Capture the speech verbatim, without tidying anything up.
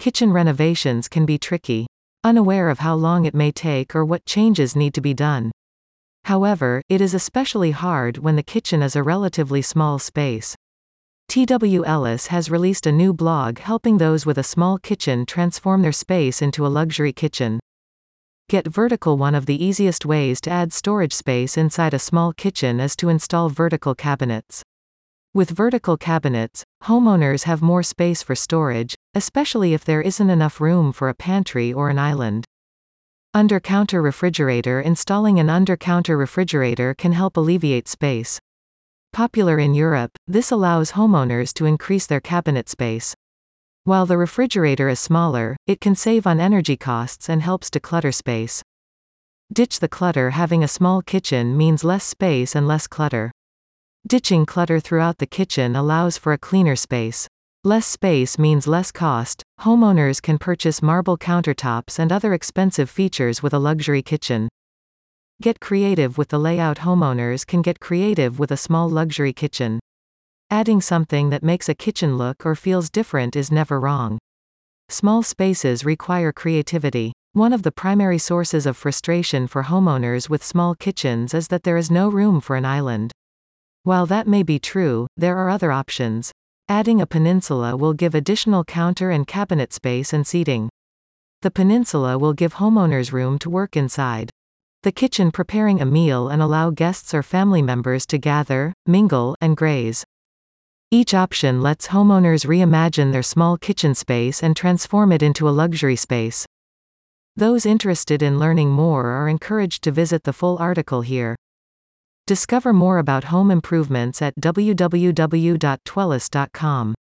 Kitchen renovations can be tricky. Unaware of how long it may take or what changes need to be done. However, it is especially hard when the kitchen is a relatively small space. T W Ellis has released a new blog helping those with a small kitchen transform their space into a luxury kitchen. Get vertical. One of the easiest ways to add storage space inside a small kitchen is to install vertical cabinets. With vertical cabinets, homeowners have more space for storage, especially if there isn't enough room for a pantry or an island. Under-counter refrigerator. Installing an under-counter refrigerator can help alleviate space. Popular in Europe, this allows homeowners to increase their cabinet space. While the refrigerator is smaller, it can save on energy costs and helps declutter space. Ditch the clutter. Having a small kitchen means less space and less clutter. Ditching clutter throughout the kitchen allows for a cleaner space. Less space means less cost. Homeowners can purchase marble countertops and other expensive features with a luxury kitchen. Get creative with the layout. Homeowners can get creative with a small luxury kitchen. Adding something that makes a kitchen look or feels different is never wrong. Small spaces require creativity. One of the primary sources of frustration for homeowners with small kitchens is that there is no room for an island. While that may be true, there are other options. Adding a peninsula will give additional counter and cabinet space and seating. The peninsula will give homeowners room to work inside the kitchen preparing a meal and allow guests or family members to gather, mingle, and graze. Each option lets homeowners reimagine their small kitchen space and transform it into a luxury space. Those interested in learning more are encouraged to visit the full article here. Discover more about home improvements at w w w dot twellis dot com.